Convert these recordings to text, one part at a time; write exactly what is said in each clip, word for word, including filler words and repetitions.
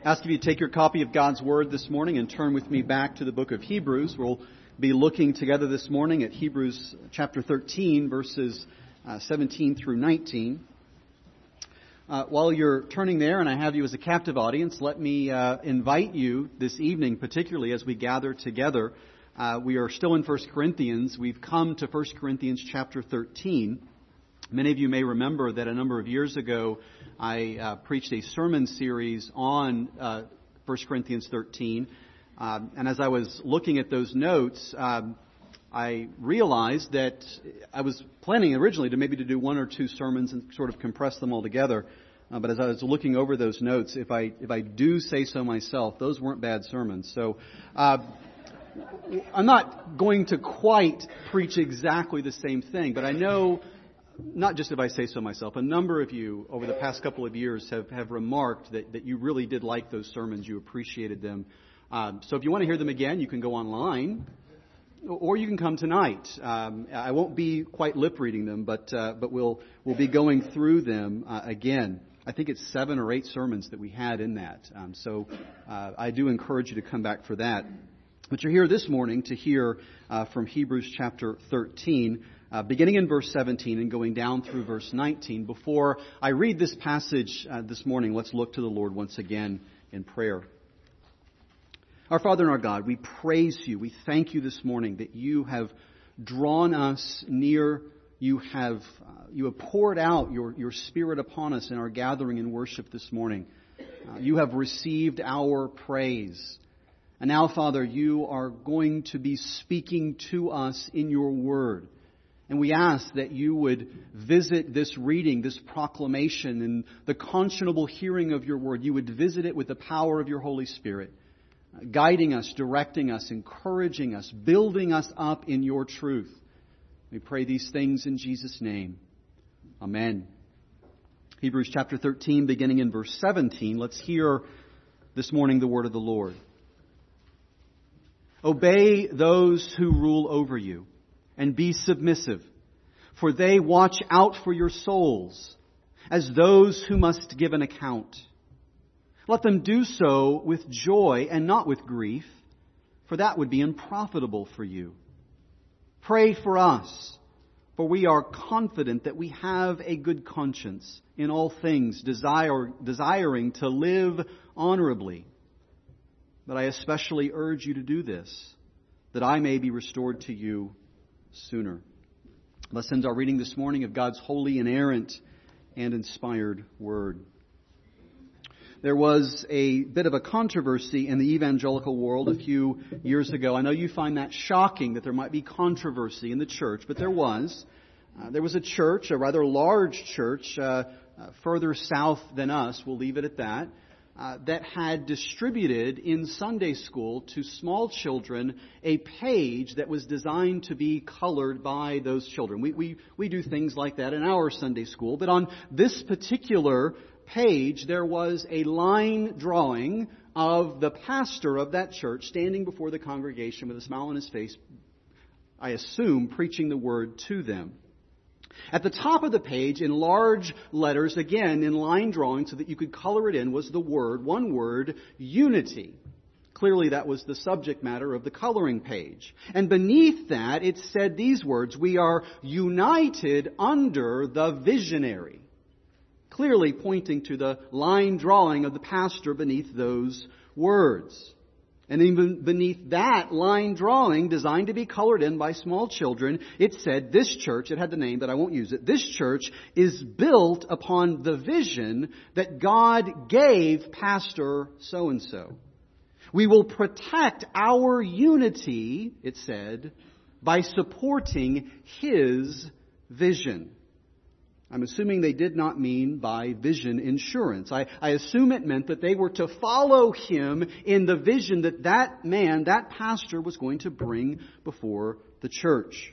ask if you take your copy of God's Word this morning and turn with me back to the book of Hebrews. We'll be looking together this morning at Hebrews chapter thirteen, verses uh, seventeen through nineteen. Uh, while you're turning there, and I have you as a captive audience, let me uh, invite you this evening, particularly as we gather together. Uh, we are still in First Corinthians. We've come to First Corinthians chapter thirteen. Many of you may remember that a number of years ago, I uh, preached a sermon series on uh, First Corinthians thirteen. Um, and as I was looking at those notes, um, I realized that I was planning originally to maybe to do one or two sermons and sort of compress them all together. Uh, but as I was looking over those notes, if I if I do say so myself, those weren't bad sermons. So uh, I'm not going to quite preach exactly the same thing, but I know, not just if I say so myself, a number of you over the past couple of years have, have remarked that, that you really did like those sermons, you appreciated them. Um, so if you want to hear them again, you can go online, or you can come tonight. Um, I won't be quite lip reading them, but uh, but we'll we'll be going through them uh, again. I think it's seven or eight sermons that we had in that. Um, so uh, I do encourage you to come back for that. But you're here this morning to hear uh, from Hebrews chapter thirteen, uh, beginning in verse seventeen and going down through verse nineteen. Before I read this passage uh, this morning, let's look to the Lord once again in prayer. Our Father and our God, we praise you. We thank you this morning that you have drawn us near. You have uh, you have poured out your, your Spirit upon us in our gathering and worship this morning. Uh, you have received our praise. And now, Father, you are going to be speaking to us in your word. And we ask that you would visit this reading, this proclamation, and the conscionable hearing of your word. You would visit it with the power of your Holy Spirit, guiding us, directing us, encouraging us, building us up in your truth. We pray these things in Jesus' name. Amen. Hebrews chapter thirteen, beginning in verse seventeen. Let's hear this morning the word of the Lord. Obey those who rule over you, and be submissive, for they watch out for your souls, as those who must give an account. Let them do so with joy and not with grief, for that would be unprofitable for you. Pray for us, for we are confident that we have a good conscience in all things, desire, desiring to live honorably. But I especially urge you to do this, that I may be restored to you sooner. Let's end our reading this morning of God's holy, inerrant, and inspired word. There was a bit of a controversy in the evangelical world a few years ago. I know you find that shocking that there might be controversy in the church, but there was. Uh, there was a church, a rather large church, uh, uh, further south than us, we'll leave it at that, uh, that had distributed in Sunday school to small children a page that was designed to be colored by those children. We, we, we do things like that in our Sunday school, but on this particular page, there was a line drawing of the pastor of that church standing before the congregation with a smile on his face, I assume, preaching the word to them. At the top of the page, in large letters, again, in line drawing so that you could color it in, was the word, one word, unity. Clearly, that was the subject matter of the coloring page. And beneath that, it said these words, we are united under the visionary. Clearly pointing to the line drawing of the pastor beneath those words. And even beneath that line drawing, designed to be colored in by small children, it said, this church, it had the name, but I won't use it, this church is built upon the vision that God gave Pastor so-and-so. We will protect our unity, it said, by supporting his vision. I'm assuming they did not mean by vision insurance. I, I assume it meant that they were to follow him in the vision that that man, that pastor, was going to bring before the church.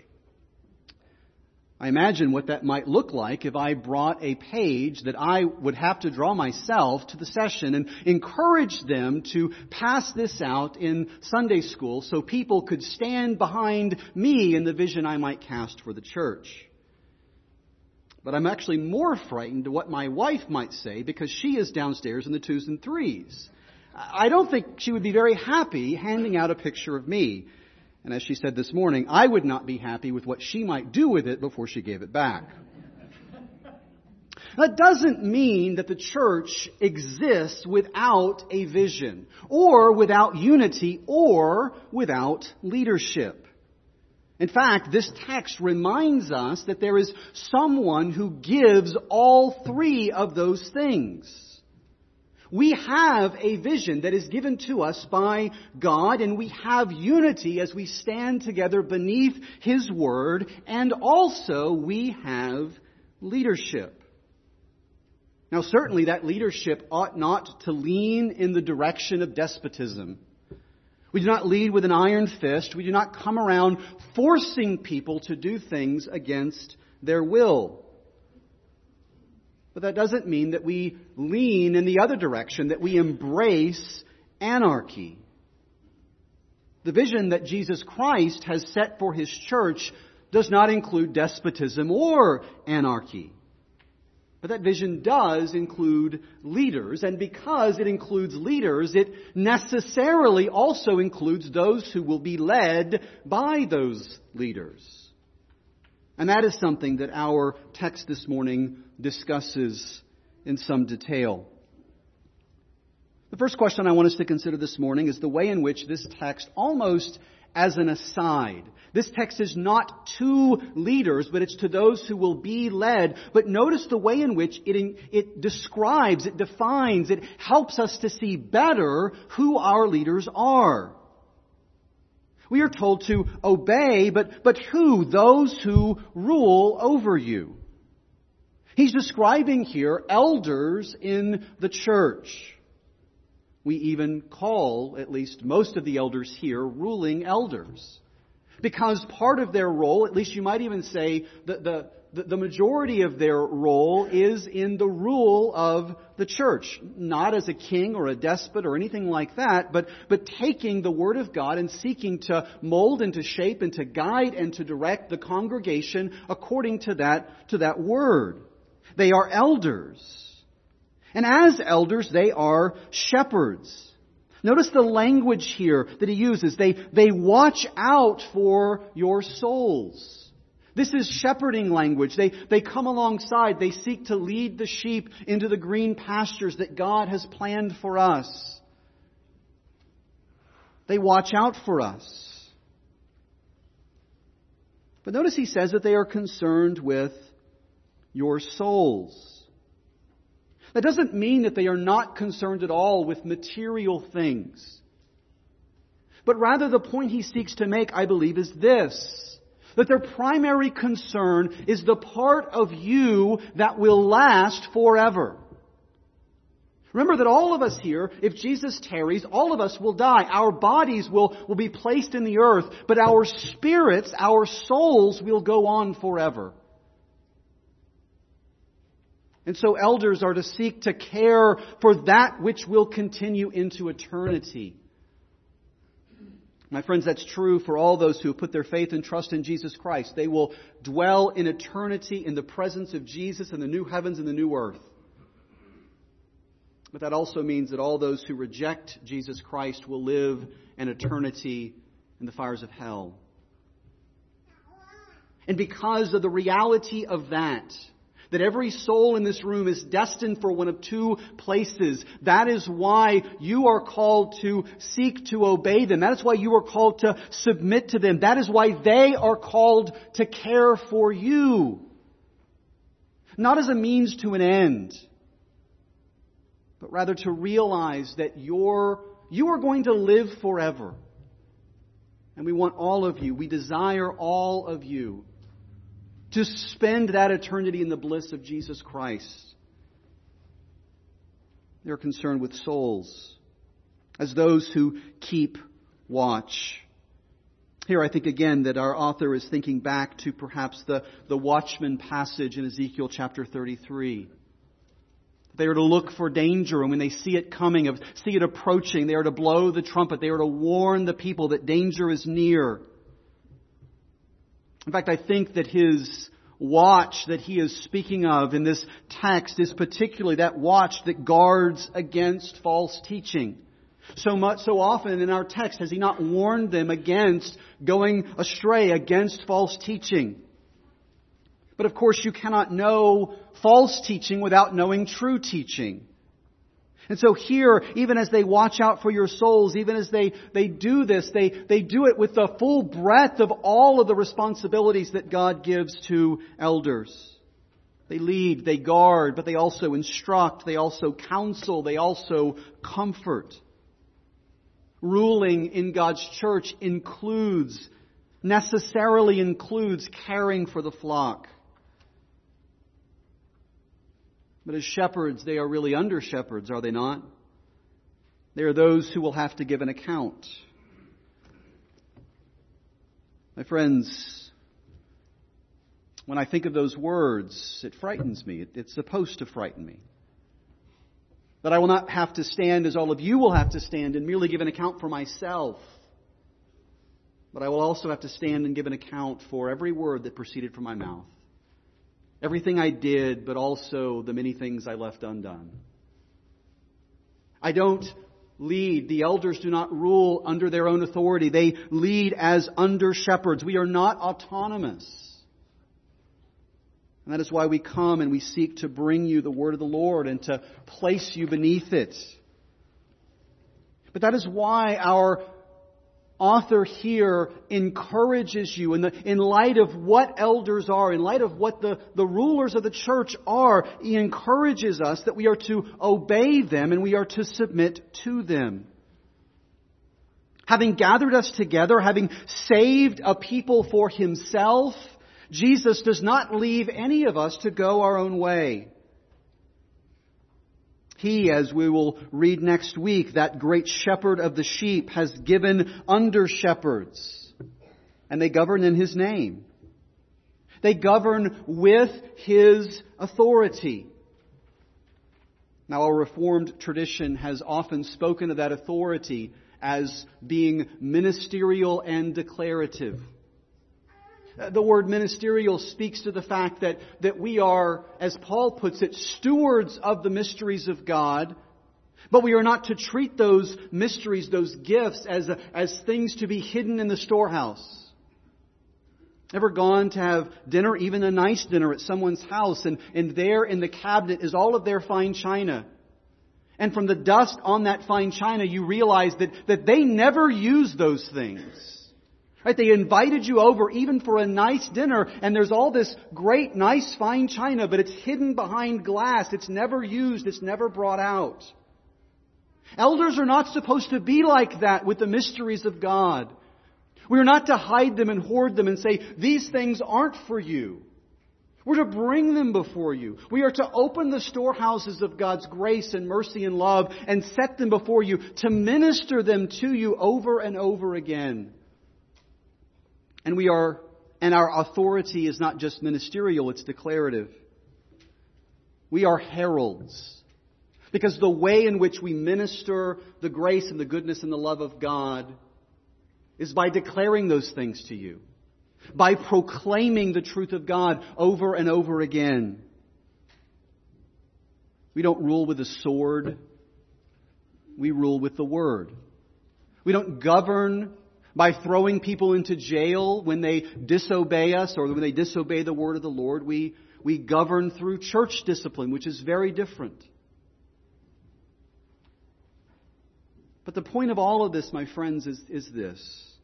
I imagine what that might look like if I brought a page that I would have to draw myself to the session and encourage them to pass this out in Sunday school so people could stand behind me in the vision I might cast for the church. But I'm actually more frightened to what my wife might say because she is downstairs in the twos and threes. I don't think she would be very happy handing out a picture of me. And as she said this morning, I would not be happy with what she might do with it before she gave it back. That doesn't mean that the church exists without a vision, or without unity, or without leadership. In fact, this text reminds us that there is someone who gives all three of those things. We have a vision that is given to us by God, and we have unity as we stand together beneath His Word, and also we have leadership. Now, certainly that leadership ought not to lean in the direction of despotism. We do not lead with an iron fist. We do not come around forcing people to do things against their will. But that doesn't mean that we lean in the other direction, that we embrace anarchy. The vision that Jesus Christ has set for His church does not include despotism or anarchy. But that vision does include leaders, and because it includes leaders, it necessarily also includes those who will be led by those leaders. And that is something that our text this morning discusses in some detail. The first question I want us to consider this morning is the way in which this text, almost as an aside, this text is not to leaders, but it's to those who will be led. But notice the way in which it, it describes, it defines, it helps us to see better who our leaders are. We are told to obey, but, but who? Those who rule over you. He's describing here elders in the church. We even call, at least most of the elders here, ruling elders. Because part of their role, at least you might even say that the, the, the majority of their role is in the rule of the church. Not as a king or a despot or anything like that, but, but taking the Word of God and seeking to mold and to shape and to guide and to direct the congregation according to that, to that Word. They are elders. And as elders, they are shepherds. Notice the language here that he uses. They, they watch out for your souls. This is shepherding language. They, they come alongside. They seek to lead the sheep into the green pastures that God has planned for us. They watch out for us. But notice he says that they are concerned with your souls. That doesn't mean that they are not concerned at all with material things. But rather the point he seeks to make, I believe, is this. That their primary concern is the part of you that will last forever. Remember that all of us here, if Jesus tarries, all of us will die. Our bodies will, will be placed in the earth, but our spirits, our souls will go on forever. And so elders are to seek to care for that which will continue into eternity. My friends, that's true for all those who have put their faith and trust in Jesus Christ. They will dwell in eternity in the presence of Jesus in the new heavens and the new earth. But that also means that all those who reject Jesus Christ will live an eternity in the fires of hell. And because of the reality of that, that every soul in this room is destined for one of two places. That is why you are called to seek to obey them. That is why you are called to submit to them. That is why they are called to care for you. Not as a means to an end, but rather to realize that you're, you are going to live forever. And we want all of you, we desire all of you to spend that eternity in the bliss of Jesus Christ. They're concerned with souls as those who keep watch. Here I think again that our author is thinking back to perhaps the, the watchman passage in Ezekiel chapter thirty-three. They are to look for danger, and when they see it coming, see it approaching, they are to blow the trumpet. They are to warn the people that danger is near. In fact, I think that his watch that he is speaking of in this text is particularly that watch that guards against false teaching. So much, so often in our text has He not warned them against going astray, against false teaching? But of course you cannot know false teaching without knowing true teaching. And so here, even as they watch out for your souls, even as they, they do this, they, they do it with the full breadth of all of the responsibilities that God gives to elders. They lead, they guard, but they also instruct, they also counsel, they also comfort. Ruling in God's church includes, necessarily includes caring for the flock. But as shepherds, they are really under shepherds, are they not? They are those who will have to give an account. My friends, when I think of those words, it frightens me. It's supposed to frighten me. That I will not have to stand as all of you will have to stand and merely give an account for myself. But I will also have to stand and give an account for every word that proceeded from my mouth. Everything I did, but also the many things I left undone. I don't lead. The elders do not rule under their own authority. They lead as under shepherds. We are not autonomous. And that is why we come and we seek to bring you the word of the Lord and to place you beneath it. But that is why our author here encourages you in, the, in light of what elders are, in light of what the, the rulers of the church are, he encourages us that we are to obey them and we are to submit to them. Having gathered us together, having saved a people for Himself, Jesus does not leave any of us to go our own way. He, as we will read next week, that great shepherd of the sheep, has given under shepherds, and they govern in His name. They govern with His authority. Now, our Reformed tradition has often spoken of that authority as being ministerial and declarative. The word ministerial speaks to the fact that, that we are, as Paul puts it, stewards of the mysteries of God, but we are not to treat those mysteries, those gifts, as, as things to be hidden in the storehouse. Ever gone to have dinner, even a nice dinner at someone's house, and, and there in the cabinet is all of their fine china. And from the dust on that fine china, you realize that, that they never use those things. Right? They invited you over even for a nice dinner, and there's all this great, nice, fine china, but it's hidden behind glass. It's never used. It's never brought out. Elders are not supposed to be like that with the mysteries of God. We are not to hide them and hoard them and say, these things aren't for you. We're to bring them before you. We are to open the storehouses of God's grace and mercy and love and set them before you to minister them to you over and over again. And we are, and our authority is not just ministerial, it's declarative. We are heralds. Because the way in which we minister the grace and the goodness and the love of God is by declaring those things to you. By proclaiming the truth of God over and over again. We don't rule with a sword. We rule with the Word. We don't govern by throwing people into jail when they disobey us or when they disobey the word of the Lord. We, we govern through church discipline, which is very different. But the point of all of this, my friends, is, is this.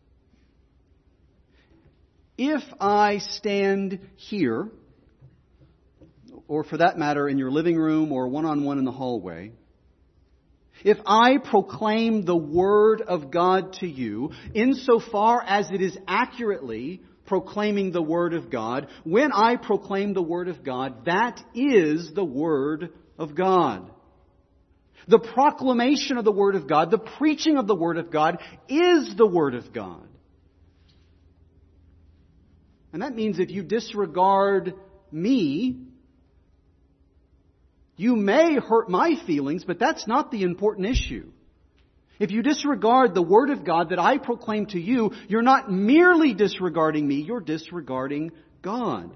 If I stand here, or for that matter in your living room or one-on-one in the hallway, if I proclaim the Word of God to you, insofar as it is accurately proclaiming the Word of God, when I proclaim the Word of God, that is the Word of God. The proclamation of the Word of God, the preaching of the Word of God, is the Word of God. And that means if you disregard me, you may hurt my feelings, but that's not the important issue. If you disregard the Word of God that I proclaim to you, you're not merely disregarding me, you're disregarding God.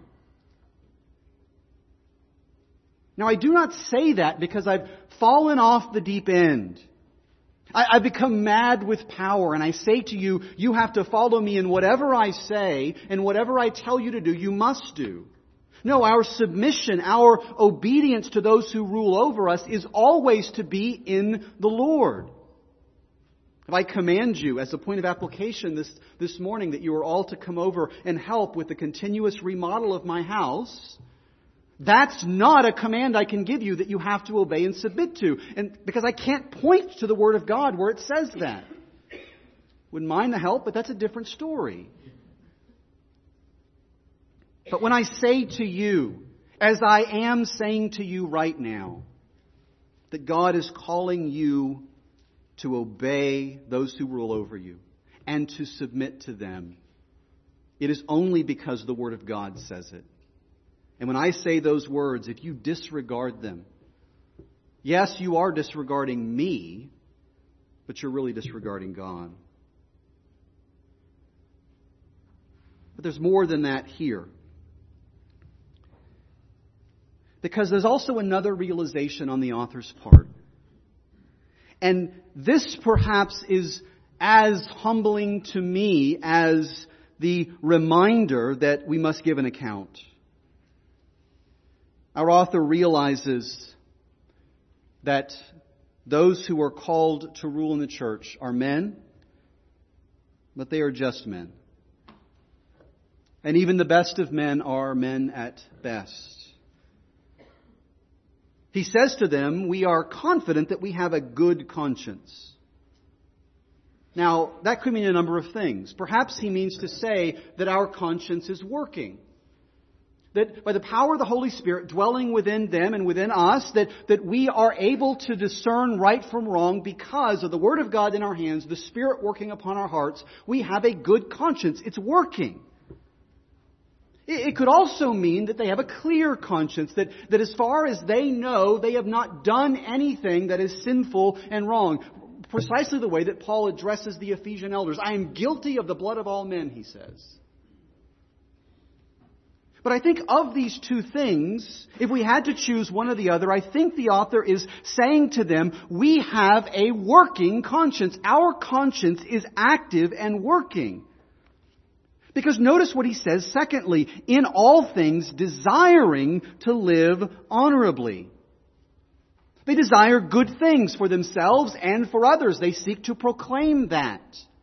Now, I do not say that because I've fallen off the deep end. I, I become mad with power, and I say to you, you have to follow me in whatever I say, and whatever I tell you to do, you must do. No, our submission, our obedience to those who rule over us is always to be in the Lord. If I command you, as a point of application this, this morning, that you are all to come over and help with the continuous remodel of my house, that's not a command I can give you that you have to obey and submit to. And because I can't point to the Word of God where it says that. Wouldn't mind the help, but that's a different story. But when I say to you, as I am saying to you right now, that God is calling you to obey those who rule over you and to submit to them, it is only because the Word of God says it. And when I say those words, if you disregard them, yes, you are disregarding me, but you're really disregarding God. But there's more than that here. Because there's also another realization on the author's part. And this perhaps is as humbling to me as the reminder that we must give an account. Our author realizes that those who are called to rule in the church are men, but they are just men. And even the best of men are men at best. He says to them, we are confident that we have a good conscience. Now, that could mean a number of things. Perhaps he means to say that our conscience is working. That by the power of the Holy Spirit dwelling within them and within us, that, that we are able to discern right from wrong because of the Word of God in our hands, the Spirit working upon our hearts. We have a good conscience. It's working. It could also mean that they have a clear conscience, that, that as far as they know, they have not done anything that is sinful and wrong. Precisely the way that Paul addresses the Ephesian elders. I am guilty of the blood of all men, he says. But I think of these two things, if we had to choose one or the other, I think the author is saying to them, we have a working conscience. Our conscience is active and working. Because notice what he says, secondly, in all things desiring to live honorably. They desire good things for themselves and for others. They seek to proclaim that.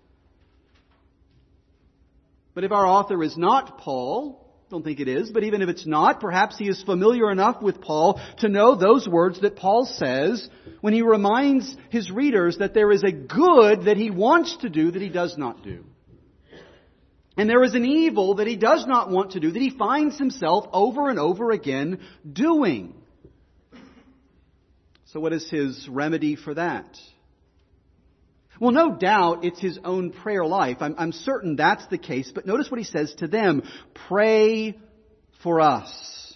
But if our author is not Paul, I don't think it is, but even if it's not, perhaps he is familiar enough with Paul to know those words that Paul says when he reminds his readers that there is a good that he wants to do that he does not do. And there is an evil that he does not want to do, that he finds himself over and over again doing. So what is his remedy for that? Well, no doubt it's his own prayer life. I'm, I'm certain that's the case. But notice what he says to them. Pray for us.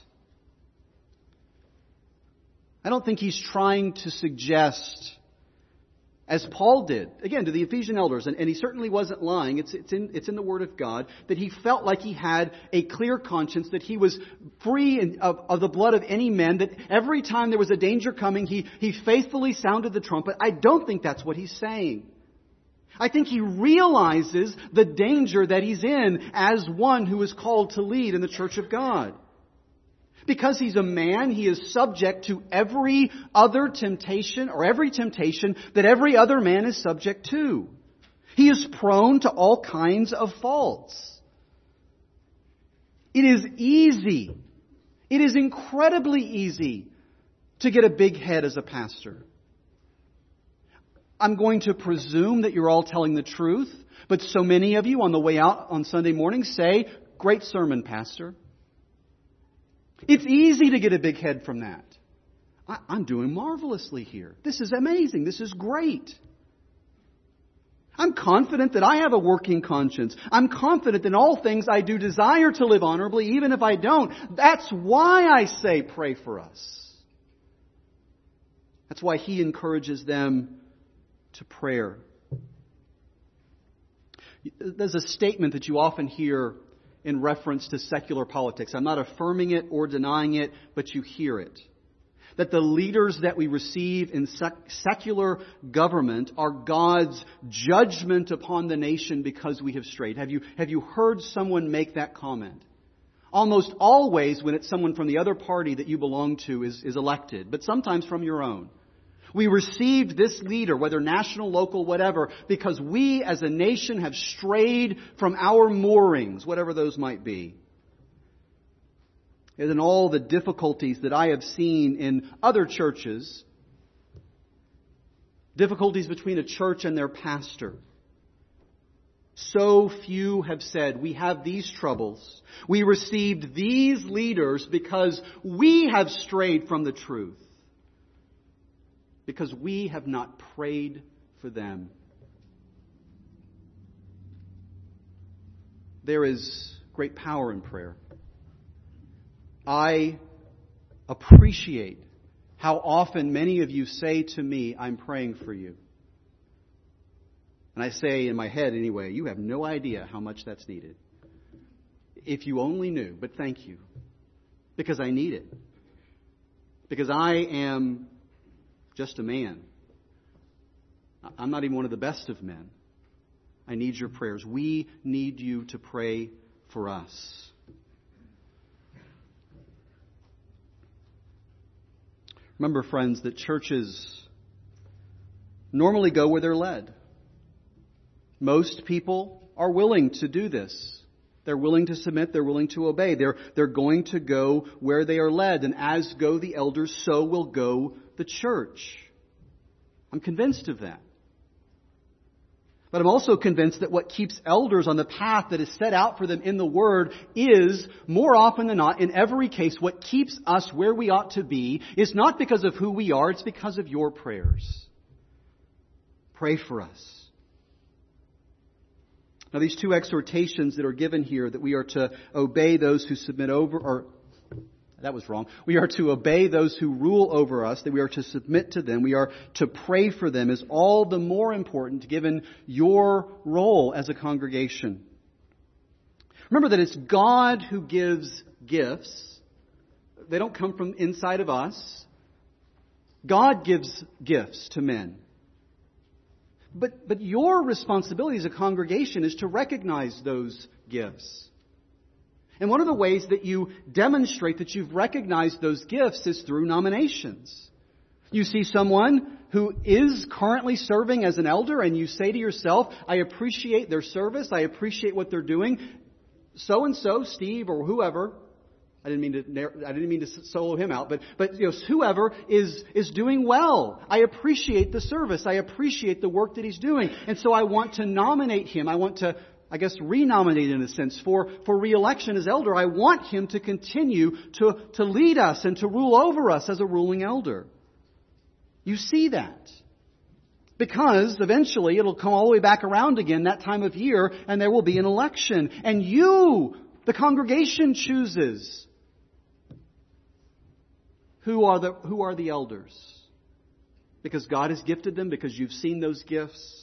I don't think he's trying to suggest, as Paul did, again, to the Ephesian elders, and, and he certainly wasn't lying, it's, it's, in, it's in the Word of God, that he felt like he had a clear conscience, that he was free in, of, of the blood of any man, that every time there was a danger coming, he, he faithfully sounded the trumpet. I don't think that's what he's saying. I think he realizes the danger that he's in as one who is called to lead in the church of God. Because he's a man, he is subject to every other temptation, or every temptation that every other man is subject to. He is prone to all kinds of faults. It is easy, it is incredibly easy to get a big head as a pastor. I'm going to presume that you're all telling the truth, but so many of you on the way out on Sunday morning say, "Great sermon, Pastor." It's easy to get a big head from that. I, I'm doing marvelously here. This is amazing. This is great. I'm confident that I have a working conscience. I'm confident that in all things I do desire to live honorably, even if I don't. That's why I say pray for us. That's why he encourages them to prayer. There's a statement that you often hear in reference to secular politics. I'm not affirming it or denying it, but you hear it. that the leaders that we receive in sec- secular government are God's judgment upon the nation because we have strayed. Have you, have you heard someone make that comment? Almost always when it's someone from the other party that you belong to is, is elected, but sometimes from your own. We received this leader, whether national, local, whatever, because we as a nation have strayed from our moorings, whatever those might be. And in all the difficulties that I have seen in other churches, difficulties between a church and their pastor, so few have said, we have these troubles. We received these leaders because we have strayed from the truth. Because we have not prayed for them. There is great power in prayer. I appreciate how often many of you say to me, I'm praying for you. And I say in my head anyway, you have no idea how much that's needed. If you only knew, but thank you. Because I need it. Because I am just a man. I'm not even one of the best of men. I need your prayers. We need you to pray for us. Remember, friends, that churches normally go where they're led. Most people are willing to do this. They're willing to submit. They're willing to obey. They're, they're going to go where they are led. And as go the elders, so will go the church. I'm convinced of that. But I'm also convinced that what keeps elders on the path that is set out for them in the Word is, more often than not, in every case, what keeps us where we ought to be is not because of who we are, it's because of your prayers. Pray for us. Now, these two exhortations that are given here, that we are to obey those who submit over, or that was wrong. We are to obey those who rule over us, that we are to submit to them, we are to pray for them, is all the more important given your role as a congregation. Remember that it's God who gives gifts. They don't come from inside of us. God gives gifts to men. But, but your responsibility as a congregation is to recognize those gifts. And one of the ways that you demonstrate that you've recognized those gifts is through nominations. You see someone who is currently serving as an elder and you say to yourself, I appreciate their service, I appreciate what they're doing. So-and-so, Steve or whoever, I didn't mean to I didn't mean to solo him out, but but you know, whoever is is doing well. I appreciate the service. I appreciate the work that he's doing. And so I want to nominate him. I want to I guess, renominate in a sense for, for re-election as elder. I want him to continue to, to lead us and to rule over us as a ruling elder. You see that. Because eventually it'll come all the way back around again that time of year and there will be an election. And you, the congregation, chooses who are the, who are the elders. Because God has gifted them, because you've seen those gifts.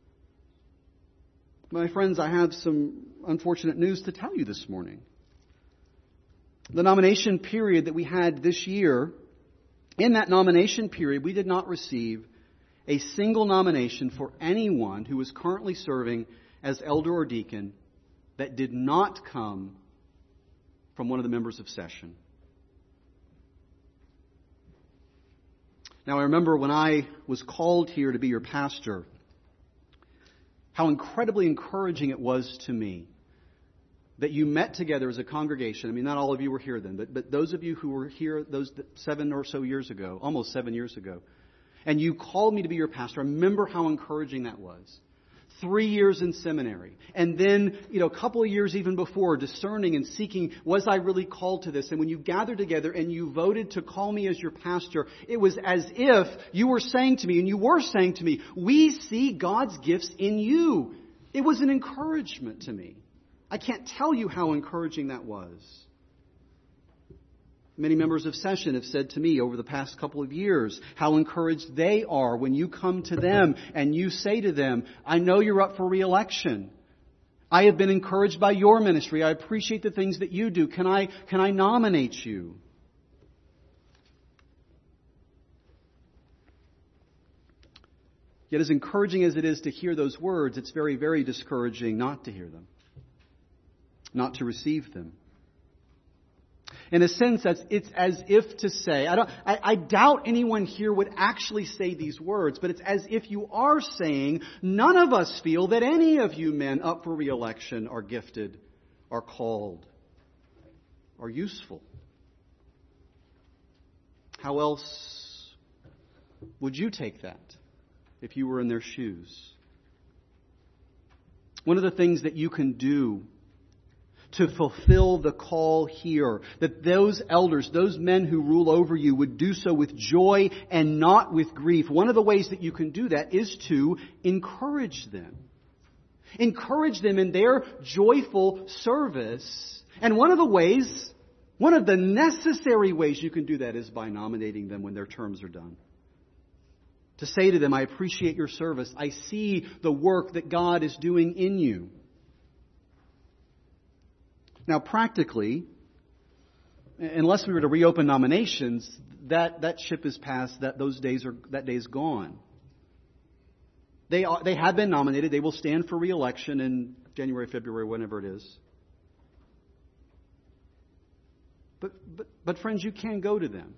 My friends, I have some unfortunate news to tell you this morning. The nomination period that we had this year, in that nomination period, we did not receive a single nomination for anyone who is currently serving as elder or deacon that did not come from one of the members of session. Now, I remember when I was called here to be your pastor, how incredibly encouraging it was to me that you met together as a congregation. I mean, not all of you were here then, but, but those of you who were here those seven or so years ago, almost seven years ago, and you called me to be your pastor. I remember how encouraging that was. Three years in seminary. And then, you know, a couple of years even before, discerning and seeking, was I really called to this? And when you gathered together and you voted to call me as your pastor, it was as if you were saying to me, and you were saying to me, we see God's gifts in you. It was an encouragement to me. I can't tell you how encouraging that was. Many members of session have said to me over the past couple of years how encouraged they are when you come to them and you say to them, I know you're up for re-election. I have been encouraged by your ministry. I appreciate the things that you do. Can I, can I nominate you? Yet as encouraging as it is to hear those words, it's very, very discouraging not to hear them, not to receive them. In a sense, that's, it's as if to say, I, don't, I, I doubt anyone here would actually say these words, but it's as if you are saying, none of us feel that any of you men up for re-election are gifted, are called, are useful. How else would you take that if you were in their shoes? One of the things that you can do to fulfill the call here, that those elders, those men who rule over you, would do so with joy and not with grief. One of the ways that you can do that is to encourage them. Encourage them in their joyful service. And one of the ways, one of the necessary ways you can do that is by nominating them when their terms are done. To say to them, I appreciate your service. I see the work that God is doing in you. Now, practically, unless we were to reopen nominations, that, that ship is past. That those days are that day is gone. They are, they have been nominated. They will stand for re-election in January, February, whenever it is. But but but friends, you can go to them.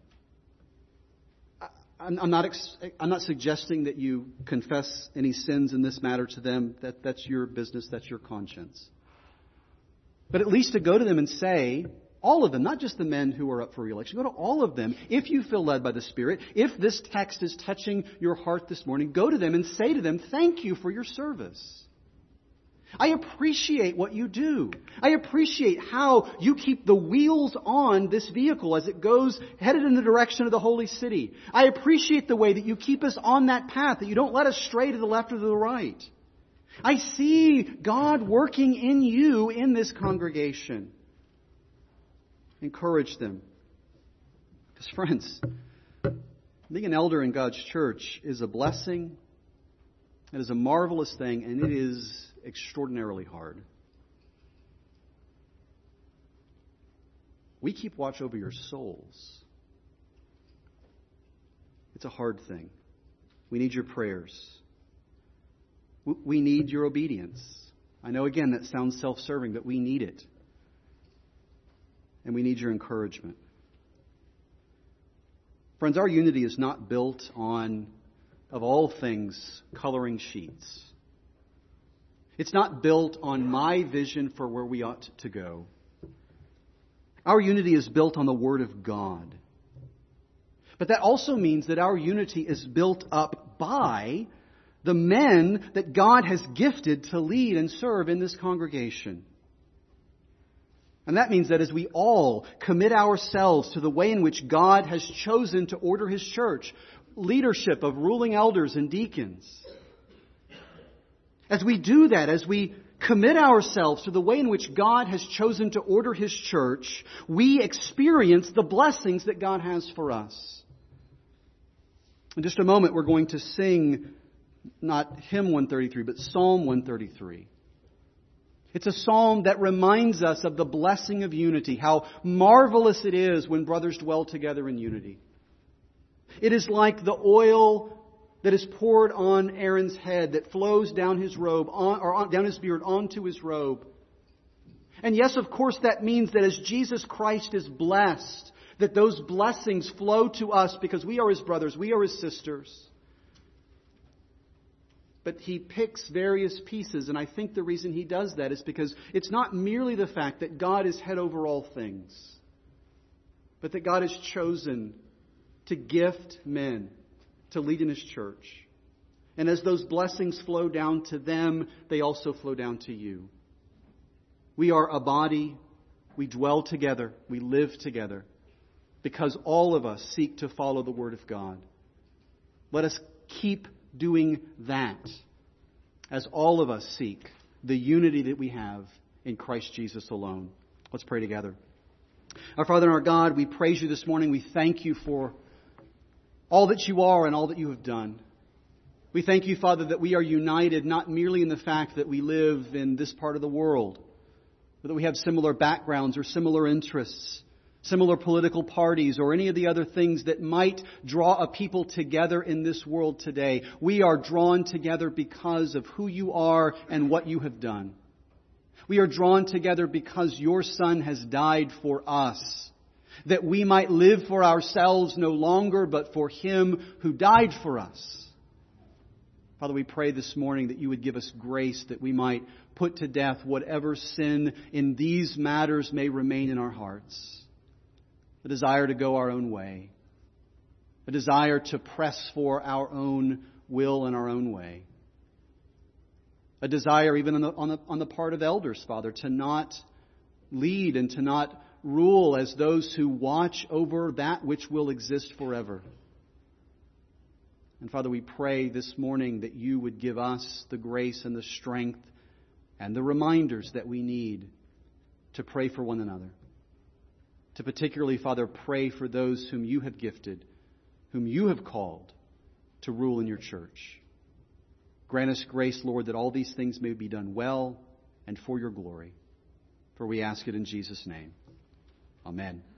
I, I'm, I'm not ex, I'm not suggesting that you confess any sins in this matter to them. That that's your business. That's your conscience. But at least to go to them and say, all of them, not just the men who are up for re-election, go to all of them. If you feel led by the Spirit, if this text is touching your heart this morning, go to them and say to them, thank you for your service. I appreciate what you do. I appreciate how you keep the wheels on this vehicle as it goes headed in the direction of the holy city. I appreciate the way that you keep us on that path, that you don't let us stray to the left or to the right. I see God working in you in this congregation. Encourage them. Because friends, being an elder in God's church is a blessing. It is a marvelous thing, and it is extraordinarily hard. We keep watch over your souls. It's a hard thing. We need your prayers. We need your obedience. I know, again, that sounds self-serving, but we need it. And we need your encouragement. Friends, our unity is not built on, of all things, coloring sheets. It's not built on my vision for where we ought to go. Our unity is built on the Word of God. But that also means that our unity is built up by the men that God has gifted to lead and serve in this congregation. And that means that as we all commit ourselves to the way in which God has chosen to order His church, leadership of ruling elders and deacons, as we do that, as we commit ourselves to the way in which God has chosen to order His church, we experience the blessings that God has for us. In just a moment, we're going to sing not hymn one thirty-three, but Psalm one thirty-three. It's a psalm that reminds us of the blessing of unity, how marvelous it is when brothers dwell together in unity. It is like the oil that is poured on Aaron's head, that flows down his robe, on, or on, down his beard onto his robe. And yes, of course, that means that as Jesus Christ is blessed, that those blessings flow to us because we are His brothers, we are His sisters. But He picks various pieces, and I think the reason He does that is because it's not merely the fact that God is head over all things, but that God has chosen to gift men to lead in His church. And as those blessings flow down to them, they also flow down to you. We are a body. We dwell together. We live together because all of us seek to follow the Word of God. Let us keep doing that as all of us seek the unity that we have in Christ Jesus alone. Let's pray together. Our Father and our God, we praise You this morning. We thank You for all that You are and all that You have done. We thank You, Father, that we are united not merely in the fact that we live in this part of the world, but that we have similar backgrounds or similar interests, similar political parties, or any of the other things that might draw a people together in this world today. We are drawn together because of who you are and what you have done. We are drawn together because your Son has died for us, that we might live for ourselves no longer, but for Him who died for us. Father, we pray this morning that you would give us grace that we might put to death whatever sin in these matters may remain in our hearts. A desire to go our own way. A desire to press for our own will and our own way. A desire even on the, on the, on the part of elders, Father, to not lead and to not rule as those who watch over that which will exist forever. And Father, we pray this morning that you would give us the grace and the strength and the reminders that we need to pray for one another. To particularly, Father, pray for those whom you have gifted, whom you have called to rule in your church. Grant us grace, Lord, that all these things may be done well and for your glory. For we ask it in Jesus' name. Amen.